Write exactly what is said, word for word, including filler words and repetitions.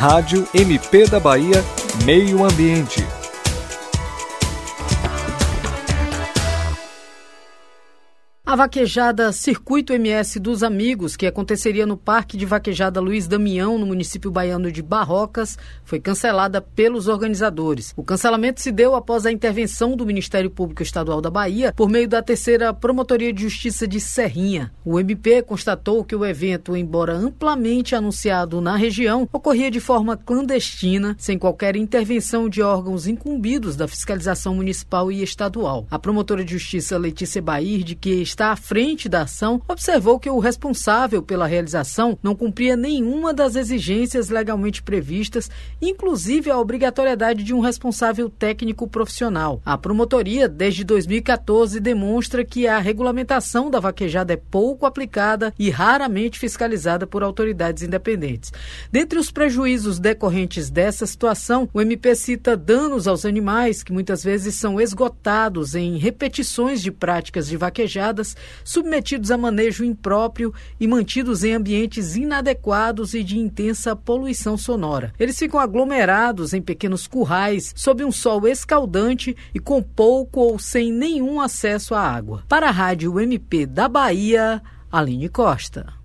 Rádio M P da Bahia, Meio Ambiente. A vaquejada Circuito M S dos Amigos, que aconteceria no Parque de Vaquejada Luiz Damião, no município baiano de Barrocas, foi cancelada pelos organizadores. O cancelamento se deu após a intervenção do Ministério Público Estadual da Bahia por meio da terceira Promotoria de Justiça de Serrinha. O M P constatou que o evento, embora amplamente anunciado na região, ocorria de forma clandestina, sem qualquer intervenção de órgãos incumbidos da fiscalização municipal e estadual. A promotora de Justiça Letícia Bahir, de que está à frente da ação, observou que o responsável pela realização não cumpria nenhuma das exigências legalmente previstas, inclusive a obrigatoriedade de um responsável técnico profissional. A promotoria, desde dois mil e quatorze, demonstra que a regulamentação da vaquejada é pouco aplicada e raramente fiscalizada por autoridades independentes. Dentre os prejuízos decorrentes dessa situação, o M P cita danos aos animais, que muitas vezes são esgotados em repetições de práticas de vaquejadas, submetidos a manejo impróprio e mantidos em ambientes inadequados e de intensa poluição sonora. Eles ficam aglomerados em pequenos currais, sob um sol escaldante e com pouco ou sem nenhum acesso à água. Para a Rádio M P da Bahia, Aline Costa.